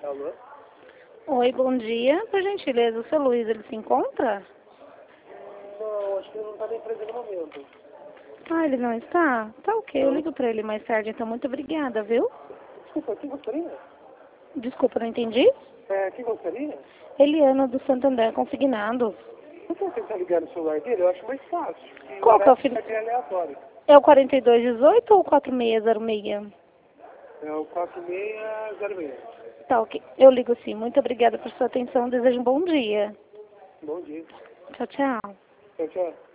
Alô? Oi, bom dia. Por gentileza, o seu Luiz, ele se encontra? Não, acho que ele não está na empresa no momento. Ah, ele não está? Tá ok, eu Não. ligo pra ele mais tarde, então muito obrigada, viu? Desculpa, quem gostaria? Desculpa, não entendi? Quem gostaria? Eliana do Santander, consignado. Você quer tentar ligar no celular dele? Eu acho mais fácil. Qual que é o fim? É aleatório. É o 4218 ou o 4606? É o 4606. Tá ok, eu ligo sim. Muito obrigada por sua atenção, desejo um bom dia. Bom dia. Tchau, tchau. Tchau, tchau.